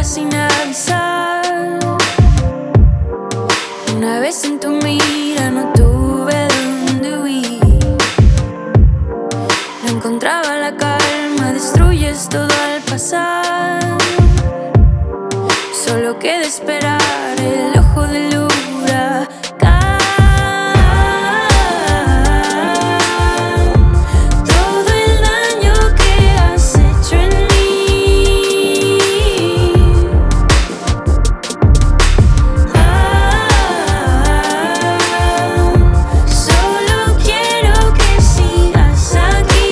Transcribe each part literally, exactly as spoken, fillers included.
sin avisar. Una vez en tu mira no tuve dónde huir. No encontraba la calma, destruyes todo al pasar. Solo queda esperar el ojo del huracán. Todo el daño que has hecho en mí. Ah, solo quiero que sigas aquí.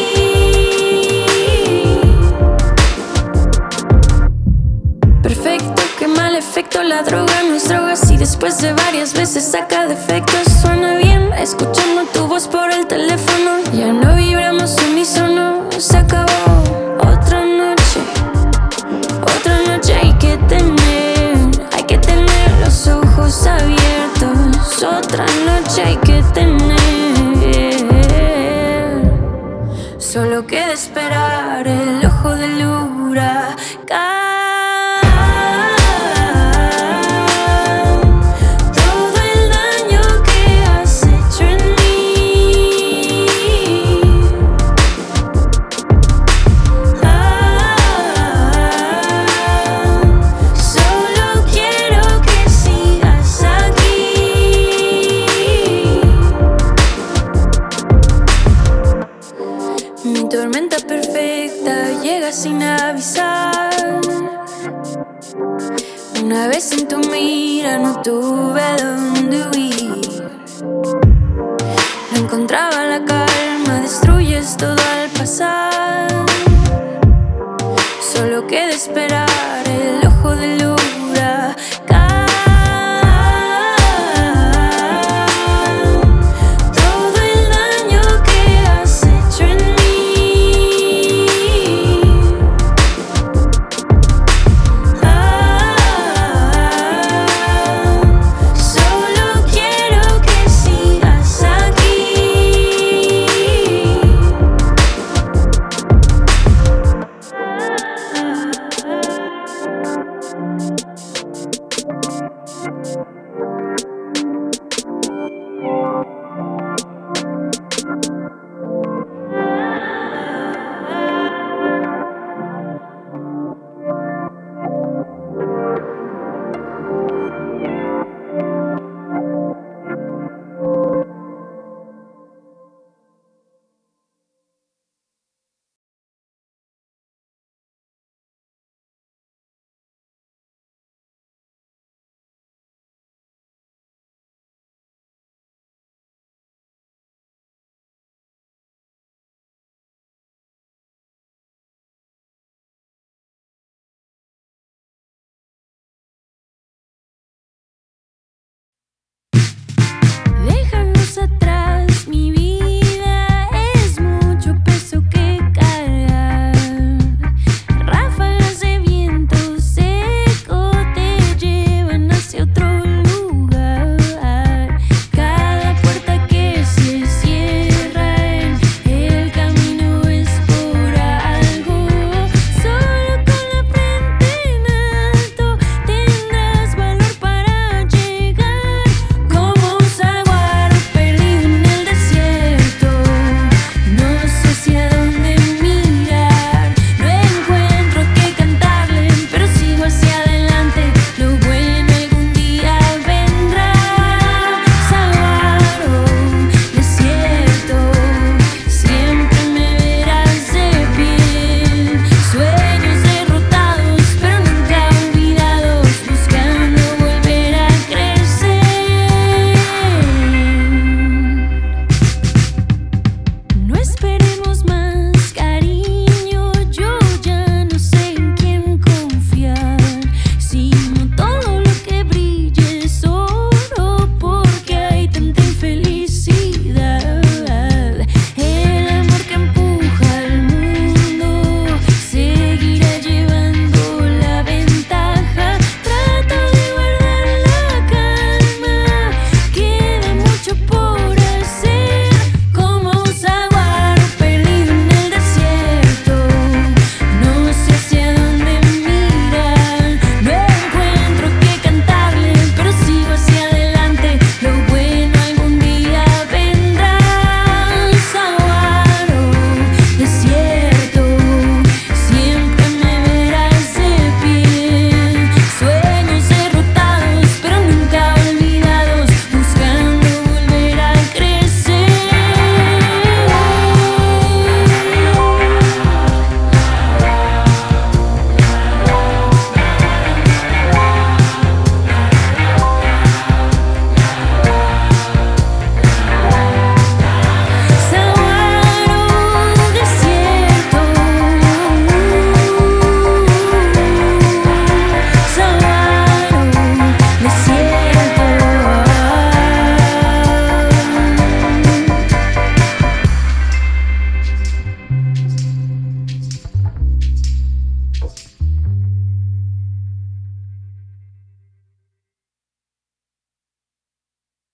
Perfecto, qué mal efecto, la droga nos droga. Si después de varias veces saca defectos, suena bien escuchando tu voz por el teléfono. Ya no vibramos unísono, se acabó. Otra noche, otra noche hay que tener, hay que tener los ojos abiertos. Otra noche hay que tener. Solo queda esperar el ojo del huracán. Mi tormenta perfecta llega sin avisar. Una vez en tu mira no tuve dónde huir. No encontraba la calma, destruyes todo al pasar. Solo queda esperar el ojo del huracán.